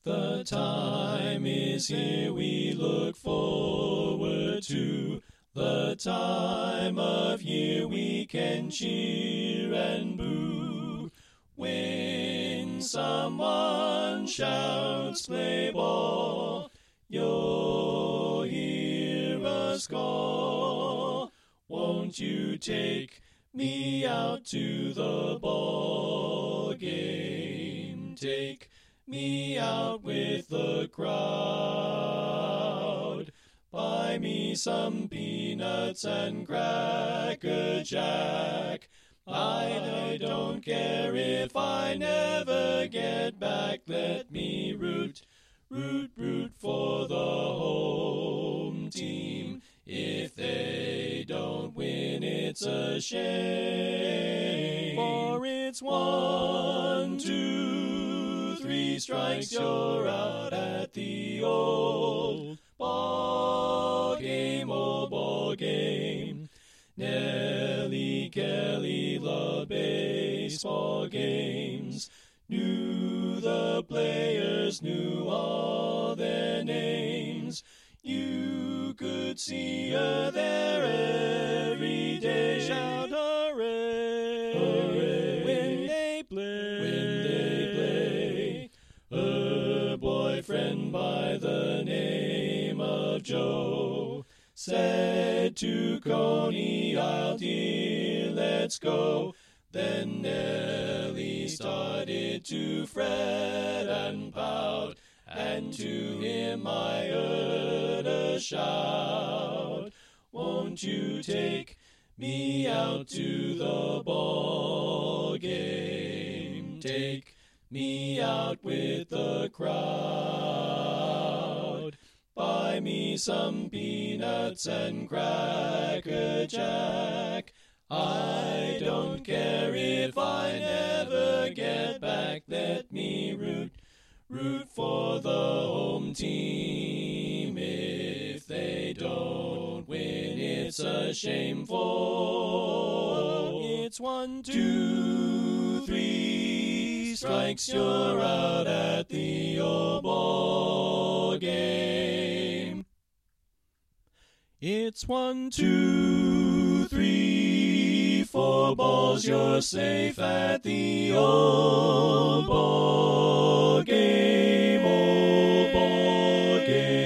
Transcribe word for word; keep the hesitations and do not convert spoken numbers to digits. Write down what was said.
The time is here we look forward to, the time of year we can cheer and boo. When someone shouts play ball, you'll hear us call. Won't you take me out to the ball game? Take me out with the crowd. Buy me some peanuts and Cracker Jack. I don't care if I never get back. Let me root, root, root for the home team. If they don't win, it's a shame. For it's one, two, three strikes, you're out at the old ball game, old ball game. Nellie Kelly loved baseball games, knew the players, knew all their names. You could see her there every day. Shout hooray, hooray when they play, when they play. Her boyfriend by the name of Joe said to Coney Isle, dear, let's go. Then Nellie started to fret and pout, and to him I heard a shout. Won't you take me out to the ball game? Take me out with the crowd. Buy me some peanuts and Cracker Jack. I don't care if I never get back. Let me root, root for the home team. If they don't win, it's a shameful. It's one, two, three strikes, you're out at the old ball game. It's one, two, three, four balls, you're safe at the old ball game, old ball game.